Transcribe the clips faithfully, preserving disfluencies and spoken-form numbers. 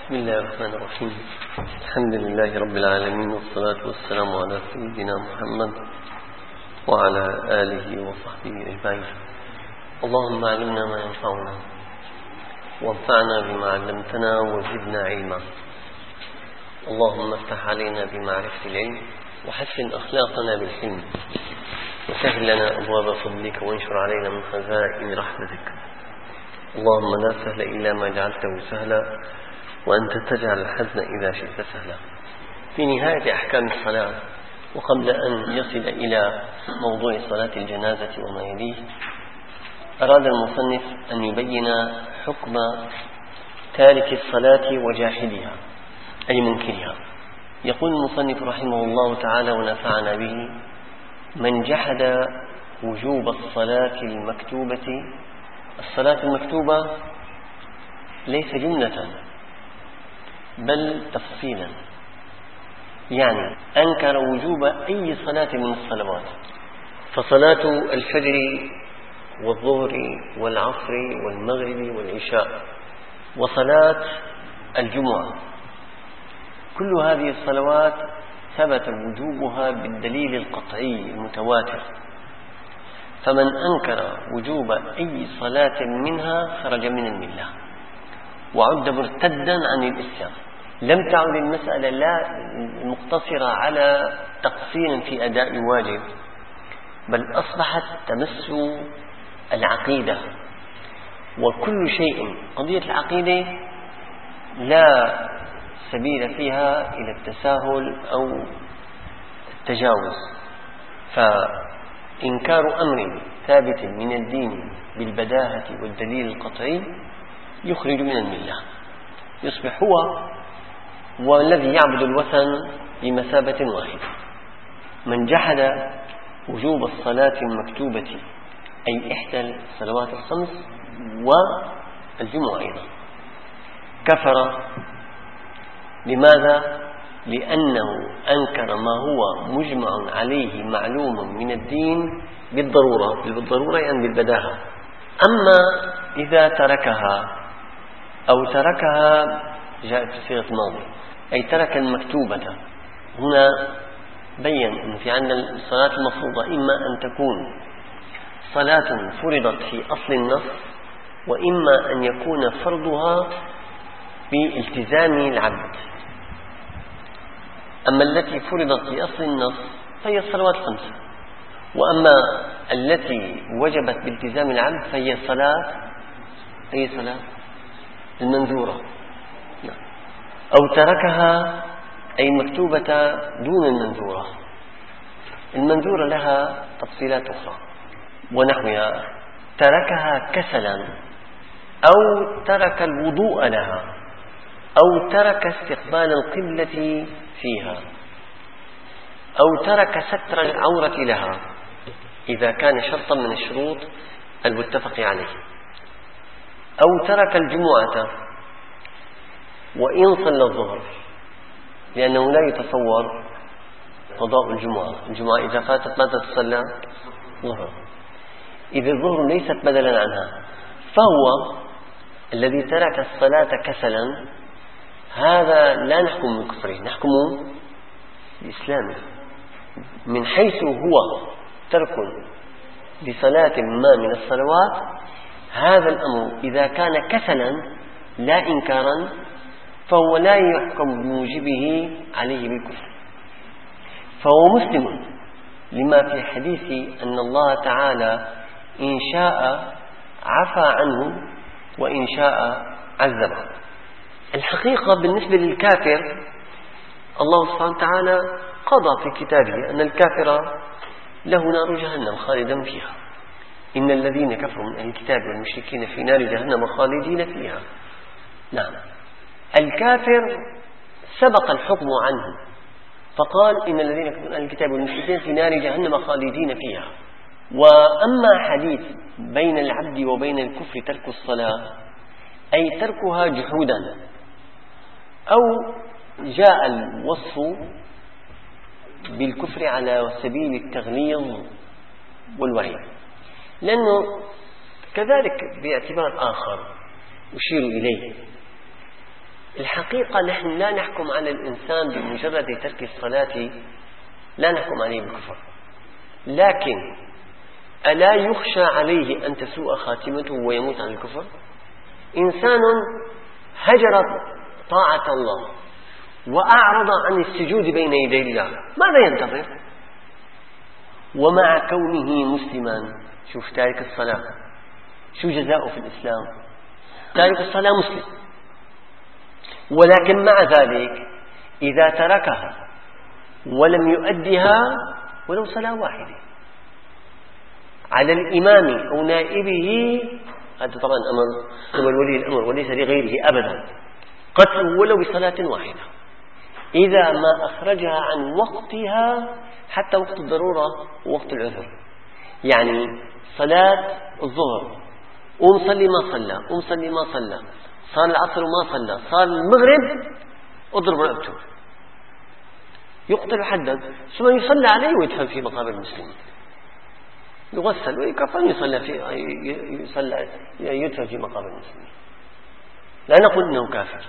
بسم الله الرحمن الرحيم. الحمد لله رب العالمين، والصلاة والسلام على سيدنا محمد وعلى آله وصحبه أجمعين. اللهم علمنا ما ينفعنا وانفعنا بما علمتنا وزدنا علما. اللهم افتح علينا بمعرفة العلم وحسن أخلاقنا بالحلم، وسهل لنا أبواب فضلك وانشر علينا من خزائن رحمتك. اللهم لا سهل إلا ما جعلته سهلا، وأنت تجعل الحزن إذا شئت سهلا. في نهاية أحكام الصلاة، وقبل أن يصل إلى موضوع صلاة الجنازة وما يليه، أراد المصنف أن يبين حكم تارك الصلاة وجاحدها أي منكرها. يقول المصنف رحمه الله تعالى ونفعنا به: من جحد وجوب الصلاة المكتوبة. الصلاة المكتوبة ليس جملة بل تفصيلا، يعني أنكر وجوب أي صلاة من الصلوات، فصلاة الفجر والظهر والعصر والمغرب والعشاء وصلاة الجمعة، كل هذه الصلوات ثبت وجوبها بالدليل القطعي المتواتر، فمن أنكر وجوب أي صلاة منها خرج من الملة وعد مرتدا عن الإسلام. لم تعد المسألة لا مقتصرة على تقصير في أداء واجب، بل أصبحت تمس العقيدة، وكل شيء قضية العقيدة لا سبيل فيها إلى التساهل أو التجاوز. فإنكار أمر ثابت من الدين بالبداهة والدليل القطعي يخرج من الملة، يصبح هو والذي يعبد الوثن بمثابة واحدة. من جحد وجوب الصلاة المكتوبة أي إحدى الصلوات الخمس والجمعة أيضا كفر. لماذا؟ لأنه أنكر ما هو مجمع عليه معلوم من الدين بالضرورة، بالضرورة يعني بالبداهة. أما إذا تركها أو تركها جاءت في صيغة ماضي، أي ترك المكتوبة، هنا بين أن في عندنا الصلاة المفروضة إما أن تكون صلاة فرضت في أصل النص، وإما أن يكون فرضها بالتزام العبد. أما التي فرضت في أصل النص فهي الصلوات الخمسة، وأما التي وجبت بالتزام العبد فهي صلاة أي صلاة المنذورة، أو تركها أي مكتوبة دون المنذورة. المنذورة لها تفصيلات أخرى ونحوها، تركها كسلا، أو ترك الوضوء لها، أو ترك استقبال القبلة فيها، أو ترك ستر العورة لها إذا كان شرطا من الشروط المتفق عليه، أو ترك الجمعة وإن صلى الظهر، لأنه لا يتصور قضاء الجمعة. الجمعة إذا فاتت ماذا تصلى؟ ظهر. إذا الظهر ليست بدلا عنها، فهو الذي ترك الصلاة كسلا، هذا لا نحكم بكفره، نحكم بإسلامه، من حيث هو ترك لصلاة ما من الصلوات. هذا الأمر إذا كان كسلا لا إنكارا فهو لا يحكم بموجبه عليه بالكفر، فهو مسلم لما في حديث أن الله تعالى إن شاء عفى عنه وإن شاء عذبه. الحقيقة بالنسبة للكافر الله سبحانه وتعالى قضى في كتابه أن الكافر له نار جهنم خالدا فيها. إن الذين كفروا من أهل الكتاب والمشركين في نار جهنم خالدين فيها. نعم، الكافر سبق الحكم عنه فقال إن الذين كفروا من أهل الكتاب والمشركين في نار جهنم خالدين فيها. وأما حديث بين العبد وبين الكفر ترك الصلاة، أي تركها جحودا، أو جاء الوصف بالكفر على سبيل التغليظ والوعيد، لأنه كذلك باعتبار آخر أشير إليه الحقيقة نحن لا نحكم على الإنسان بمجرد ترك الصلاة، لا نحكم عليه بالكفر، لكن ألا يخشى عليه أن تسوء خاتمته ويموت عن الكفر؟ إنسان هجر طاعة الله وأعرض عن السجود بين يدي الله، ماذا ينتظر؟ ومع كونه مسلما، شوف تارك الصلاة شو جزاؤه في الإسلام؟ تارك الصلاة مسلم، ولكن مع ذلك إذا تركها ولم يؤدها ولو صلاة واحدة على الإمام أو نائبه، هذا طبعا أمر قبل ولي الأمر وليس لغيره أبدا، قتله ولو بصلاة واحدة إذا ما أخرجها عن وقتها، حتى وقت الضرورة ووقت العذر. يعني صلاة الظهر قوم صلي ما صلى، قوم صلي ما صلى، صار العصر وما صلى، صار المغرب، اضرب رقبته يقتل حدا، ثم يصلى عليه ويدفن في مقابر المسلمين، يغسل ويكفن يصلى في يصلى يدفن في مقابر المسلمين. لا نقول انه كافر،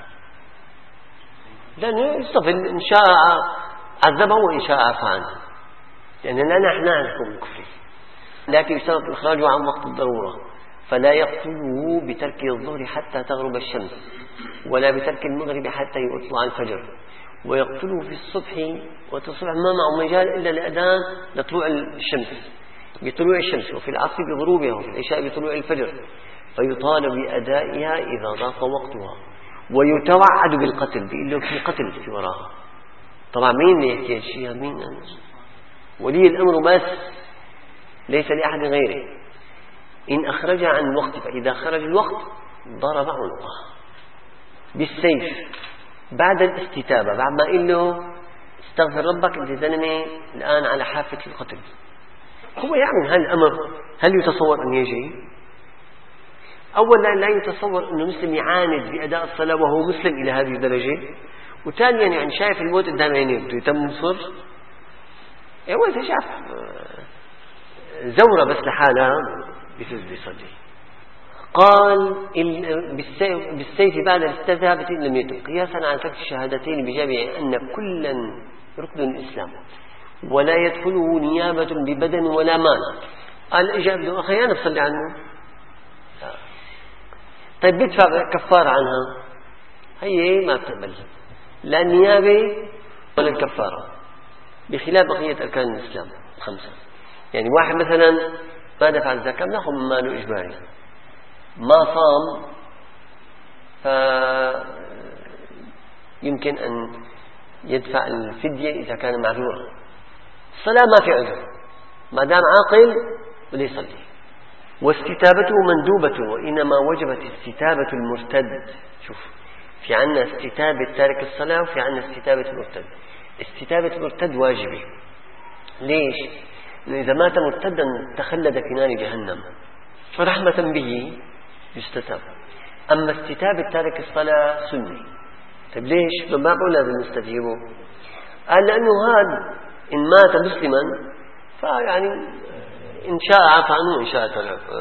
لانه يستفل ان شاء عذبه وان شاء عفى عنه، لاننا نحن نحكم بالكفر، لكن يشترط اخراجه عن وقت الضروره، فلا يقتله بترك الظهر حتى تغرب الشمس، ولا بترك المغرب حتى يطلع الفجر، ويقتله في الصبح، والصبح ما معه مجال إلا الأذان لطلوع الشمس، بطلوع الشمس، وفي العصر بغروبها، وفي العشاء بطلوع الفجر، فيطالب بأدائها إذا ضاق وقتها، ويتوعد بالقتل، بيقول له في قتل في وراها. طبعا مين اللي يحكي الشيء؟ مين؟ ولي الأمر بس، ليس لأحد غيره. إن أخرج عن وقت، فإذا خرج الوقت ضرب عنقه بالسيف بعد الاستتابة، بعد ما قال له استغفر ربك أنت زلمة الآن على حافة القتل. هو يعني هالأمر هل يتصور أن يجي؟ أولا لا يتصور أنه مسلم يعاند بأداء الصلاة وهو مسلم إلى هذه الدرجة، وثانيا يعني شايف الموت قدام عينيه بده يتم نصر، هو إذا شاف زورة بس لحالها بفز بيصلي. قال بالسيف بعد الاستتابة لم يتم، قياسا على ترك الشهادتين بجامع أن كلا ركن الإسلام ولا يدخله نيابة ببدن ولا مال. قال إجابة أخي أنا بصلي عنه، طيب بدفع كفارة عنها، هي ما بتقبل لا النيابة ولا الكفارة، بخلاف بقية أركان الإسلام الخمسة. يعني واحد مثلا ما دفع الزكاة ناخذ من ماله إجباري، ما صام فيمكن أن يدفع الفدية إذا كان معذورا. الصلاة ما في عذر ما دام عاقل بده يصلي. واستتابته مندوبة، وإنما وجبت استتابة المرتد. شوف، في عنا استتابة تارك الصلاة وفي عنا استتابة المرتد. استتابة المرتد واجبة. ليش؟ لأن إذا مات مرتدا تخلد في نار جهنم، فرحمة به يستتاب. أما استتابة تارك الصلاة سنة. طيب ليش؟ ما بقول لازم نستتيبه؟ قال لأنه هذا إن مات مسلما فيعني إن شاء عفى عنه وإن شاء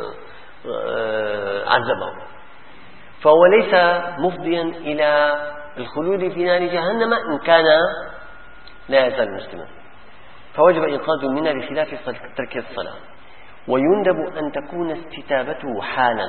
عذبه، فهو ليس مفضيا إلى الخلود في نار جهنم إن كان لا يزال مسلما، فوجب إنقاذه منها بخلاف ترك الصلاة. ويندب أن تكون استتابته حالا.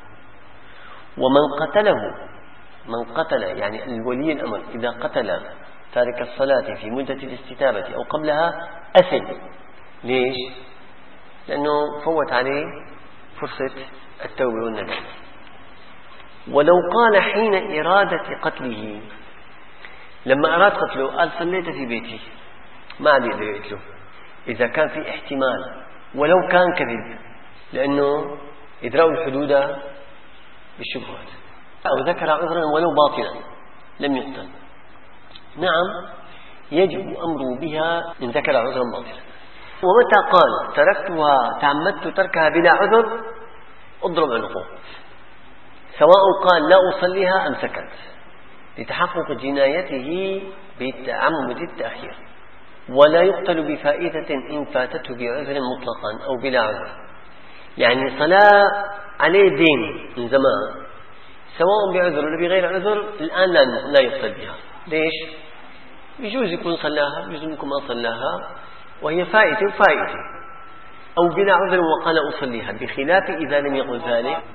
ومن قتله من قتل يعني الولي الأمر إذا قتل تارك الصلاة في مدة الاستتابة أو قبلها أثم. ليش؟ لأنه فوت عليه فرصة التوبة والندم. ولو قال حين إرادة قتله، لما أراد قتله قال صليت في بيتي، ما عاد يقدر يقتله إذا كان في احتمال، ولو كان كذب، لأنه إدراء الحدود بالشبهات، أو ذكر عذرا ولو باطلا لم يقتل. نعم يجب أمره بها إن ذكر عذرا باطلا. ومتى قال تركتها تعمدت تركها بلا عذر اضرب عنقه، سواء قال لا أصليها أم سكت، لتحقق جنايته بتعمد التأخير. ولا يقتل بفائدة إن فاتته بعذر مطلقا أو بلا عذر. يعني صلاة عليه دين من زمان، سواء بعذر ولا بغير عذر الآن لا لا يفصل بها. ليش؟ يجوز يكون صلاها، يجوز يكون ما صلاها، وهي فائتة وفائتة، أو بلا عذر وقال أصليها، بخلاف إذا لم يقل ذلك.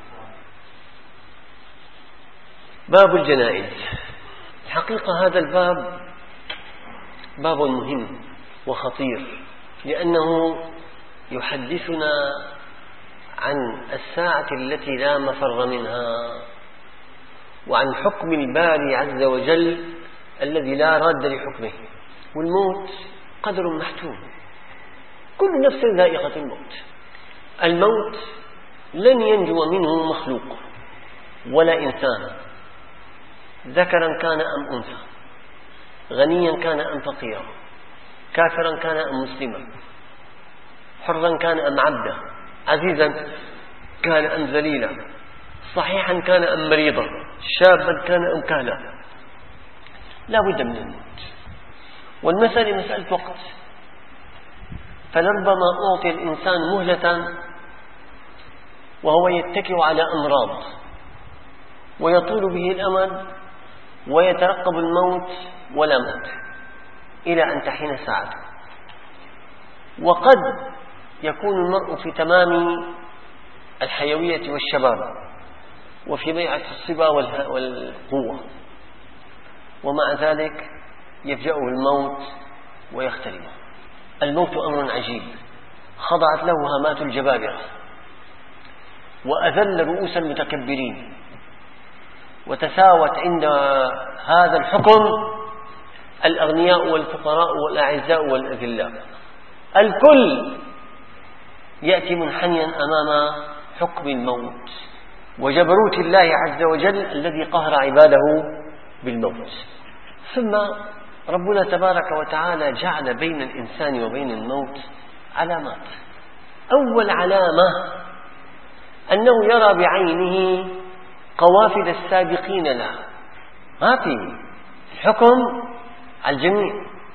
باب الجنائز. الحقيقة هذا الباب باب مهم وخطير، لأنه يحدثنا عن الساعة التي لا مفر منها، وعن حكم الباري عز وجل الذي لا راد لحكمه. والموت قدر محتوم، كل نفس ذائقة الموت. الموت لن ينجو منه مخلوق ولا إنسان، ذكرا كان أم أنثى، غنيا كان أم فقيرا، كافرا كان أم مسلما، حرا كان أم عبدا، عزيزا كان أم ذليلا، صحيحا كان أم مريضا، شابا كان أم كهلا، لا بد من الموت. والمسألة مسألة وقت، فلربما أعطي الإنسان مهلة وهو يتكئ على أمراض ويطول به الأمد ويترقب الموت ولا موت إلى أن تحين ساعته. وقد يكون المرء في تمام الحيوية والشباب وفي بيعة الصبا والقوة، ومع ذلك يفجأه الموت ويختلفه. الموت أمر عجيب خضعت له هامات الجبابرة وأذل رؤوس المتكبرين، وتساوت عند هذا الحكم الأغنياء والفقراء والأعزاء والأذلاء. الكل يأتي منحنيا أمام حكم الموت وجبروت الله عز وجل الذي قهر عباده بالموت. ثم ربنا تبارك وتعالى جعل بين الإنسان وبين الموت علامات. أول علامة أنه يرى بعينه قوافل السابقين له، ما في الحكم على الجميع.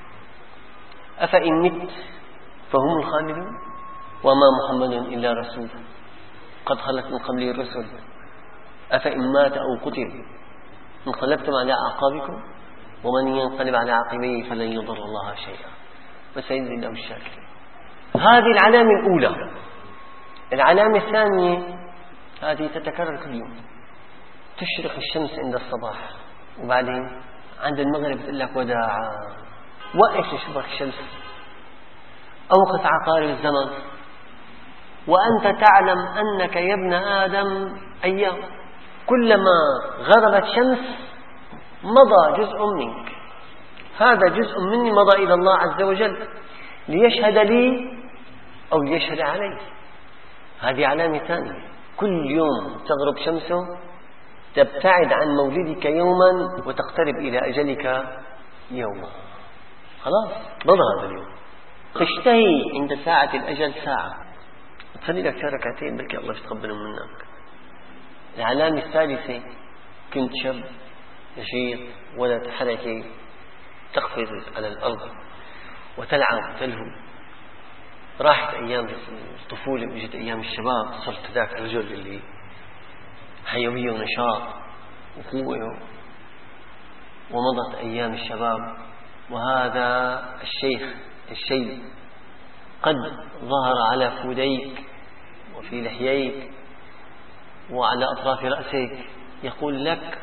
أفإن مت فهم الخالدون وما محمد إلا رسول قد خلت من قبله الرسل أفإن مات أو قتل انقلبتم على أعقابكم ومن ينقلب على عقبيه فلن يضر الله شيئا وسيجزي الله الشاكرين. هذه العلامة الأولى. العلامة الثانية هذه تتكرر كل يوم، تشرق الشمس عند الصباح وبعدين عند المغرب تقول لك وداعا، وقف تشبك الشمس، أوقف عقارب الزمن، وأنت تعلم أنك يا ابن آدم أيام، كلما غربت شمس مضى جزء منك، هذا جزء مني مضى إلى الله عز وجل ليشهد لي أو ليشهد علي. هذه علامة ثانية، كل يوم تغرب شمسه تبتعد عن مولدك يوما وتقترب إلى أجلك يوما، خلاص مضى هذا اليوم. تشتهي عند ساعة الأجل ساعة، تصلي لك ركعتين بلكي الله يتقبلهم منك. العلامة الثالثة كنت شاب نشيط ولد حركي تقفز على الأرض وتلعب وتلهو، راحت أيام الطفولة وجت أيام الشباب، صرت ذاك الرجل اللي حيوية ونشاط وقوة، ومضت أيام الشباب وهذا الشيخ الشيب قد ظهر على فوديك وفي لحييك وعلى أطراف رأسك، يقول لك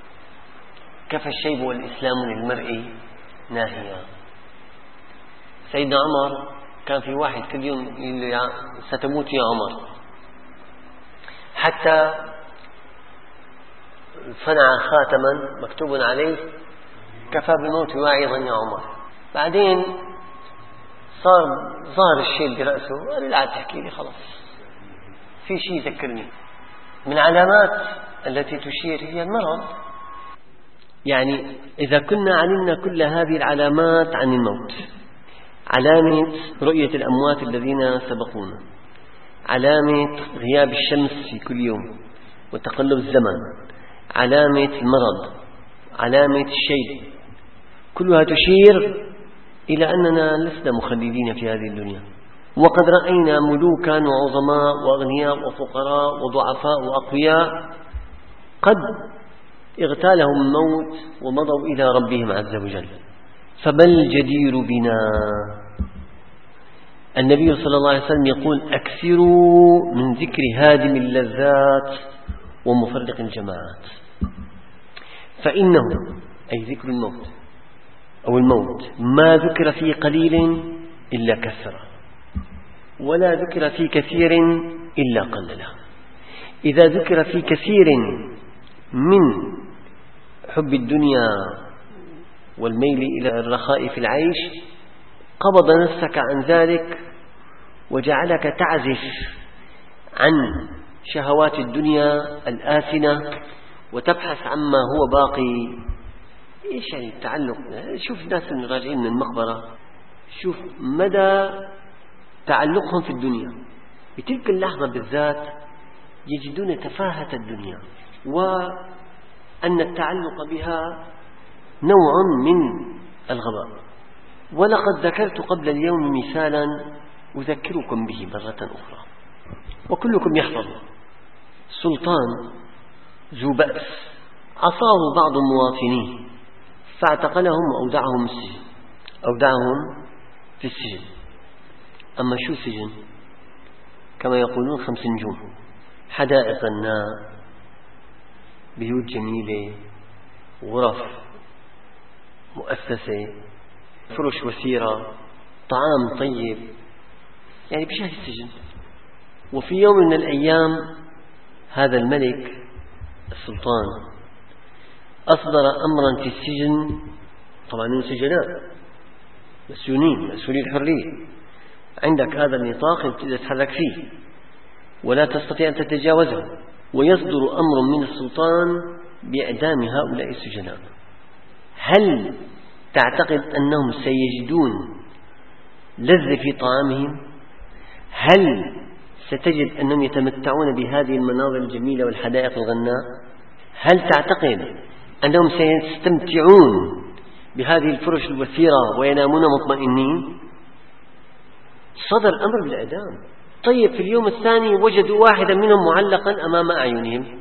كفى الشيب والإسلام للمرء ناهيا. سيدنا عمر كان في واحد كل يوم يقول له ستموت يا عمر، حتى صنع خاتما مكتوب عليه كفى بالموت واعظا يا عمر. بعدين صار ظهر الشيء برأسه، قال لا تحكي لي خلاص، في شيء ذكرني. من علامات التي تشير هي المرض. يعني إذا كنا علمنا كل هذه العلامات عن الموت، علامة رؤية الأموات الذين سبقونا، علامة غياب الشمس في كل يوم وتقلب الزمن، علامة المرض، علامة الشيب، كلها تشير إلى أننا لسنا مخلدين في هذه الدنيا. وقد رأينا ملوكا وعظماء وأغنياء وفقراء وضعفاء وأقوياء قد اغتالهم الموت ومضوا إلى ربهم عز وجل، فما الجدير بنا؟ النبي صلى الله عليه وسلم يقول: أكثروا من ذكر هادم اللذات ومفرق الجماعات، فإنه أي ذكر الموت أو الموت ما ذكر في قليل إلا كثره، ولا ذكر في كثير إلا قلله. إذا ذكر في كثير من حب الدنيا والميل إلى الرخاء في العيش قبض نفسك عن ذلك وجعلك تعزف عن شهوات الدنيا الآثنة وتبحث عما هو باقي. إيش يعني التعلق؟ شوف الناس اللي راجعين من المقبرة، شوف مدى تعلقهم في الدنيا. بتلك اللحظة بالذات يجدون تفاهة الدنيا وأن التعلق بها نوع من الغباء. ولقد ذكرت قبل اليوم مثالا أذكركم به مرة أخرى وكلكم يحفظ. سلطان ذو بأس عصاه بعض مواطنيه فاعتقلهم وأودعهم السجن، أودعهم في السجن. أما شو سجن؟ كما يقولون خمس نجوم، حدائق غناء، بيوت جميلة، غرف مؤسسة، فرش وسيرة، طعام طيب، يعني بشهر السجن. وفي يوم من الأيام هذا الملك السلطان أصدر أمرا في السجن، طبعا سجناء مسجونين مسؤولي الحرية، عندك هذا النطاق تتحرك فيه ولا تستطيع أن تتجاوزه، ويصدر أمر من السلطان بإعدام هؤلاء السجناء. هل تعتقد أنهم سيجدون لذة في طعامهم؟ هل ستجد أنهم يتمتعون بهذه المناظر الجميلة والحدائق الغناء؟ هل تعتقد أنهم سيستمتعون بهذه الفرش الوثيرة وينامون مطمئنين؟ صدر أمر بالإعدام. طيب في اليوم الثاني وجدوا واحدا منهم معلقا أمام أعينهم،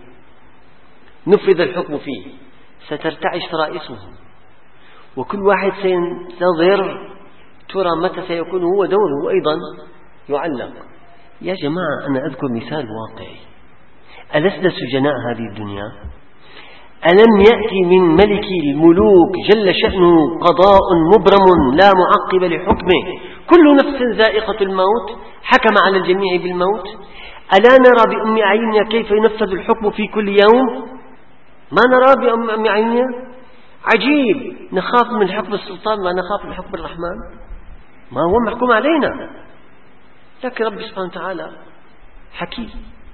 نفذ الحكم فيه، سترتعش فرائصهم وكل واحد سينتظر ترى متى سيكون هو دوره أيضا يعلق. يا جماعة أنا أذكر مثال واقعي، ألسنا سجناء هذه الدنيا؟ ألم يأتي من ملك الملوك جل شأنه قضاء مبرم لا معقب لحكمه، كل نفس ذائقة الموت، حكم على الجميع بالموت. ألا نرى بأم أعيننا كيف ينفذ الحكم في كل يوم؟ ما نرى بأم أعيننا؟ عجيب، نخاف من حكم السلطان ما نخاف من حكم الرحمن، ما هو محكوم علينا. لكن رب سبحانه وتعالى حكيم،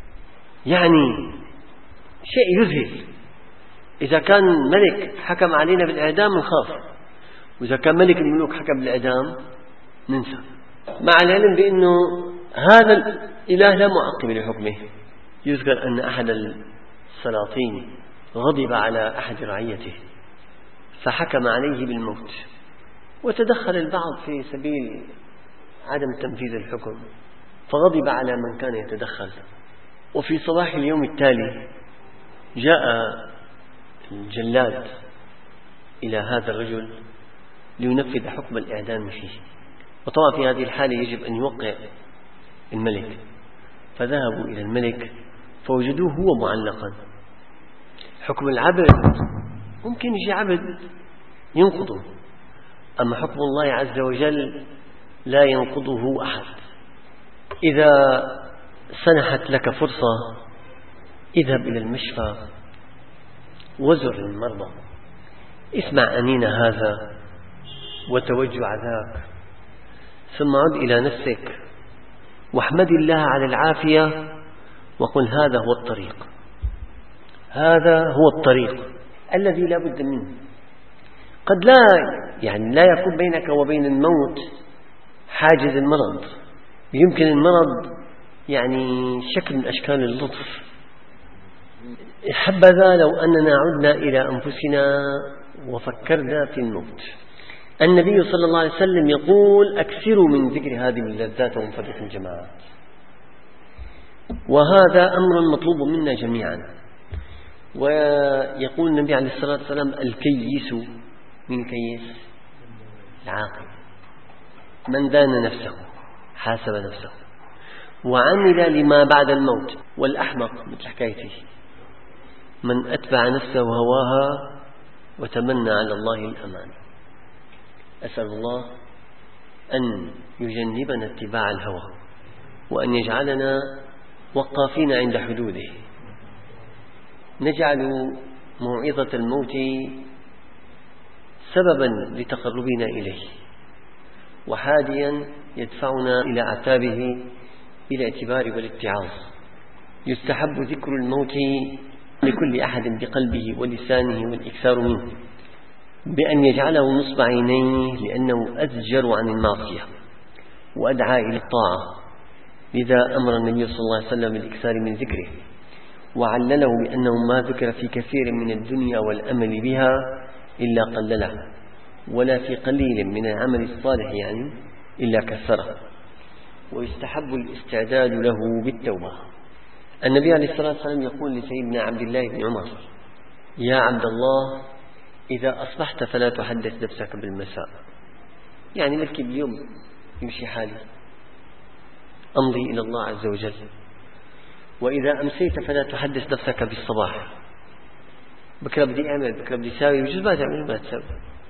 يعني شيء يذهل. إذا كان ملك حكم علينا بالإعدام نخاف، وإذا كان ملك الملوك حكم بالإعدام ننسى، مع العلم بأنه هذا الإله لا معقب لحكمه. يذكر أن أحد السلاطين غضب على أحد رعيته فحكم عليه بالموت، وتدخل البعض في سبيل عدم تنفيذ الحكم، فغضب على من كان يتدخل. وفي صباح اليوم التالي جاء الجلاد إلى هذا الرجل لينفذ حكم الإعدام فيه، وطبعا في هذه الحالة يجب أن يوقع الملك. فذهبوا إلى الملك فوجدوه هو معلقا. حكم العبد ممكن يجي عبد ينقضه، أما حكم الله عز وجل لا ينقضه أحد. إذا سنحت لك فرصة اذهب إلى المشفى وزر المرضى، اسمع أنين هذا وتوجع ذاك، ثم عد إلى نفسك واحمد الله على العافية وقل هذا هو الطريق، هذا هو الطريق الذي لا بد منه. قد لا يعني لا يكون بينك وبين الموت حاجز المرض، يمكن المرض يعني شكل من أشكال اللطف. حبذا لو أننا عدنا إلى أنفسنا وفكرنا في الموت. النبي صلى الله عليه وسلم يقول أكثروا من ذكر هذه اللذات ومفرق الجماعات، وهذا أمر مطلوب منا جميعا. ويقول النبي عليه الصلاة والسلام الكيس من كيس العاقل من دان نفسه حاسب نفسه وعمل لما بعد الموت. والأحمق مثل حكايتي من أتبع نفسه هواها وتمنى على الله الأمان. أسأل الله أن يجنبنا اتباع الهوى وأن يجعلنا وقافين عند حدوده. نجعل موعظة الموت سببا لتقربنا إليه وحاديا يدفعنا إلى أعتابه بالاعتبار والاتعاظ. يستحب ذكر الموت لكل أحد بقلبه ولسانه والإكثار منه بأن يجعله نصب عينيه لأنه أزجر عن المعصية وأدعى إلى الطاعة. لذا أمر النبي صلى الله عليه وسلم بالإكثار من ذكره وعلله بأنه ما ذكر في كثير من الدنيا والأمل بها إلا قلله ولا في قليل من العمل الصالح يعني إلا كثره. ويستحب الاستعداد له بالتوبة. النبي عليه الصلاة والسلام يقول لسيدنا عبد الله بن عمر يا عبد الله إذا أصبحت فلا تحدث نفسك بالمساء، يعني ملكي باليوم يمشي حالي أمضي إلى الله عز وجل. وإذا أمسيت فلا تحدث نفسك بالصباح، بكرة بدي أعمل بكرة بدي ساوي وجزء ما تعمل ما تساوي،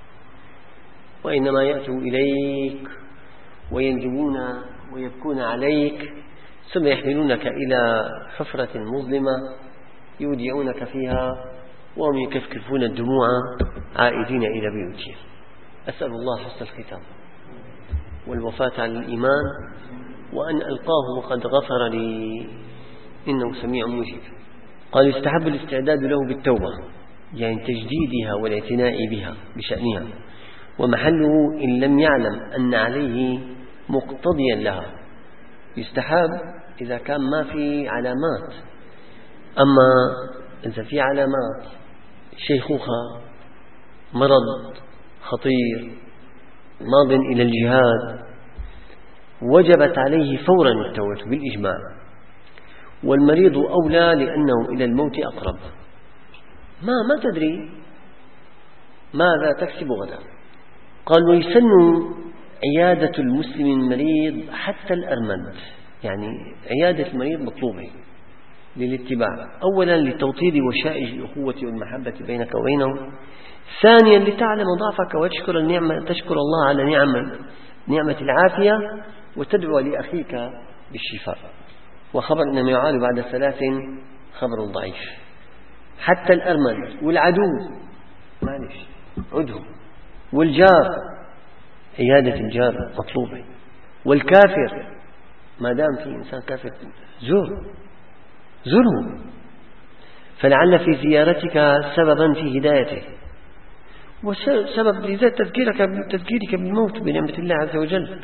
وإنما يأتوا إليك ويندمون ويبكون عليك ثم يحملونك إلى حفرة مظلمة يودعونك فيها وهم يكفكفون الدموع عائدين إلى بيوتهم. أسأل الله حسن الختام والوفاة على الإيمان وأن ألقاه وقد غفر لي إنه سميع مجيب. قال يستحب الاستعداد له بالتوبة يعني تجديدها والاعتناء بها بشأنها، ومحله إن لم يعلم أن عليه مقتضيا لها. يستحب إذا كان ما في علامات، أما إذا في علامات شيخوخة مرض خطير ماض إلى الجهاد وجبت عليه فورا التوبة بالإجماع، والمريض أولى لأنه إلى الموت أقرب. ما ما تدري ماذا تكسب غدا. قال ويسن عيادة المسلم المريض حتى الأرمد، يعني عيادة المريض مطلوبة للاتباع، أولا لتوطيد وشائج الأخوة والمحبة بينك وبينه، ثانيا لتعلم ضعفك وتشكر النعمة تشكر الله على نعمة نعمة العافية وتدعو لأخيك بالشفاء. وخبر إنما يعال بعد ثلاث خبر ضعيف. حتى الأرمل والعدو معلش عدو، والجار عيادة الجار مطلوبة، والكافر ما دام في إنسان كافر زور زره، فلعل في زيارتك سببا في هدايته وسبب لذات تذكيرك تذكيرك بالموت بنعمة الله عز وجل.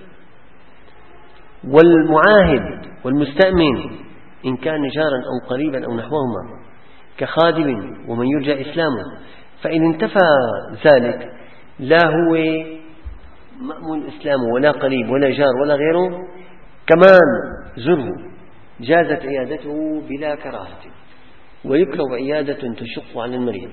والمعاهد والمستأمن إن كان جارا أو قريبا أو نحوهما كخادم ومن يرجى إسلامه، فإن انتفى ذلك لا هو مأمون إسلامه ولا قريب ولا جار ولا غيره كمان زره جازت عيادته بلا كراهة، ويكره عيادة تشق على المريض.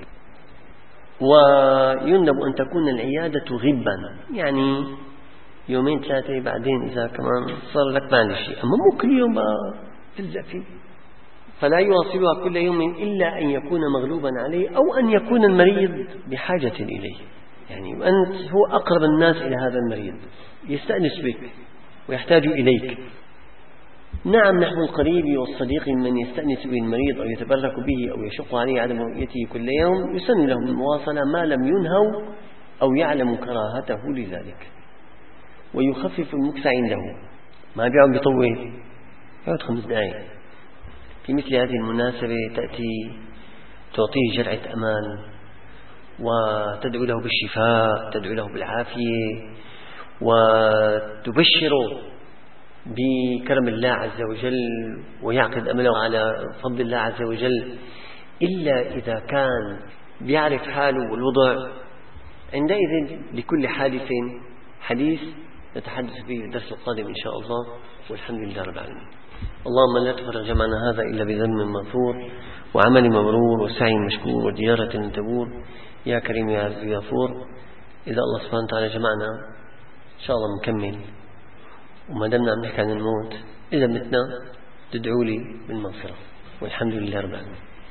ويندب أن تكون العيادة غبا، يعني يومين ثلاثة بعدين إذا كمان صار لك ما شيء، أما مو كل يوم تلزق فيه. فلا يواصلها كل يوم إلا أن يكون مغلوبا عليه أو أن يكون المريض بحاجة إليه، يعني أنت هو أقرب الناس إلى هذا المريض يستأنس بك ويحتاج إليك. نعم نحن القريب والصديق من يستأنس به المريض أو يتبرك به أو يشق عليه عدم رؤيته كل يوم يسن له المواصلة ما لم ينهوا أو يعلم كراهته لذلك، ويخفف المكس عنده، ما بيعم بيطول يقعد خمس دقائق. في مثل هذه المناسبة تأتي تعطيه جرعة أمان وتدعو له بالشفاء تدعو له بالعافية وتبشره بكرم الله عز وجل ويعقد أمله على فضل الله عز وجل، إلا إذا كان بيعرف حاله والوضع. عندئذ لكل حادث حديث نتحدث فيه الدرس القادم إن شاء الله، والحمد لله رب العالمين. اللهم لا تفرغ جمعنا هذا إلا بذنب مغفور وعمل مبرور وسعي مشكور وتجارة تبور يا كريم يا عزيز يا غفور. إذا الله سبحانه وتعالى جمعنا إن شاء الله نكمل، وما دمنا عم نحكي عن الموت إذا متنا تدعوا لي بالمغفرة، والحمد لله رب العالمين.